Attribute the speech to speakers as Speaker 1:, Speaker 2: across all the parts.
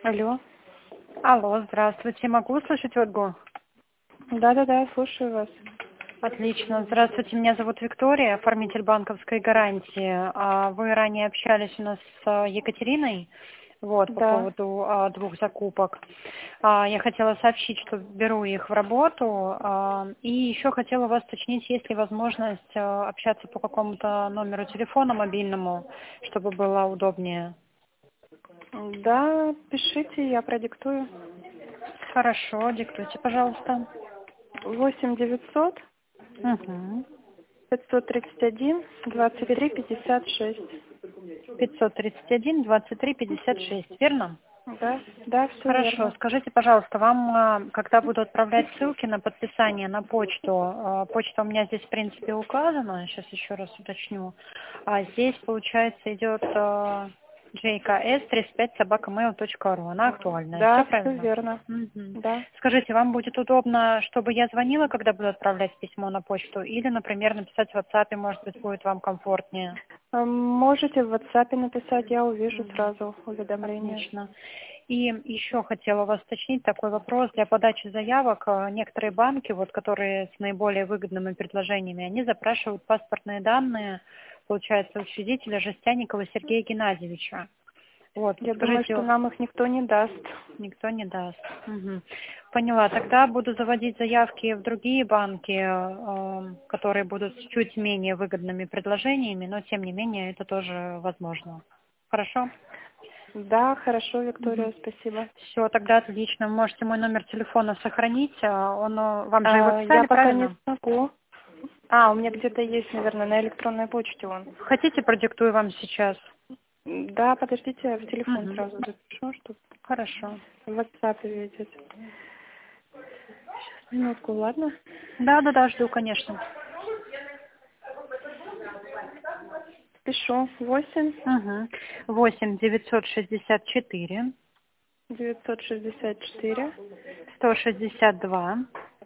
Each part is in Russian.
Speaker 1: Алло.
Speaker 2: Алло, здравствуйте. Могу услышать Ольгу?
Speaker 1: Да-да-да, слушаю вас.
Speaker 2: Отлично. Здравствуйте, меня зовут Виктория, оформитель банковской гарантии. Вы ранее общались у нас с Екатериной, по
Speaker 1: Да.
Speaker 2: поводу двух закупок. Я хотела сообщить, что беру их в работу. И еще хотела вас уточнить, есть ли возможность общаться по какому-то номеру телефона мобильному, чтобы было удобнее.
Speaker 1: Да, пишите, я продиктую.
Speaker 2: Хорошо, диктуйте, пожалуйста.
Speaker 1: 8 900
Speaker 2: Угу.
Speaker 1: 531 23 56.
Speaker 2: 531 23 56, верно?
Speaker 1: Да, да, все
Speaker 2: Хорошо.
Speaker 1: верно.
Speaker 2: Скажите, пожалуйста, вам, когда буду отправлять ссылки на подписание на почту, почта у меня здесь, в принципе, указана, сейчас еще раз уточню, здесь, получается, идет jks35@mail.ru, она актуальная, все
Speaker 1: Да, все
Speaker 2: правильно?
Speaker 1: верно.
Speaker 2: Мгм.
Speaker 1: Да.
Speaker 2: Скажите, вам будет удобно, чтобы я звонила, когда буду отправлять письмо на почту, или, например, написать в WhatsApp, может быть, будет вам комфортнее?
Speaker 1: Можете в WhatsApp написать, я увижу
Speaker 2: Мгм.
Speaker 1: сразу уведомление.
Speaker 2: Отлично. И еще хотела вас уточнить такой вопрос. Для подачи заявок некоторые банки, которые с наиболее выгодными предложениями, они запрашивают паспортные данные, получается, учредителя Жестяникова Сергея Геннадьевича.
Speaker 1: Я думаю, что
Speaker 2: Подскажите,
Speaker 1: нам их никто не даст.
Speaker 2: никто не даст. Мгм. Поняла. Тогда буду заводить заявки в другие банки, которые будут с чуть менее выгодными предложениями, но тем не менее это тоже возможно. Хорошо?
Speaker 1: Да, хорошо, Виктория, спасибо.
Speaker 2: Все, тогда отлично. Вы можете мой номер телефона сохранить. Вам же его
Speaker 1: Я
Speaker 2: писали,
Speaker 1: пока не
Speaker 2: правильно?
Speaker 1: смогу. У меня где-то есть, наверное, на электронной почте он.
Speaker 2: Хотите, продиктую вам сейчас?
Speaker 1: Да, подождите, я в телефон
Speaker 2: Мгм.
Speaker 1: сразу запишу, чтобы
Speaker 2: Хорошо.
Speaker 1: в WhatsApp видеть. Минутку, ладно?
Speaker 2: Да, жду, конечно.
Speaker 1: Пишу. 8
Speaker 2: Угу. 8 964
Speaker 1: 964
Speaker 2: 162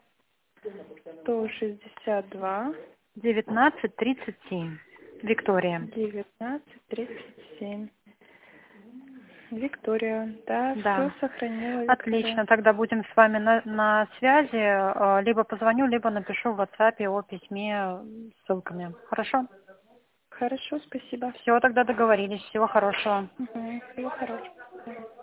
Speaker 1: 162
Speaker 2: 1937. Виктория.
Speaker 1: 1937. Виктория. Да, все
Speaker 2: Да.
Speaker 1: сохранила, Виктория.
Speaker 2: Отлично. Тогда будем с вами на связи. Либо позвоню, либо напишу в WhatsApp о письме с ссылками. Хорошо?
Speaker 1: Хорошо, спасибо.
Speaker 2: Все, тогда договорились. Всего хорошего.
Speaker 1: Всего хорошего.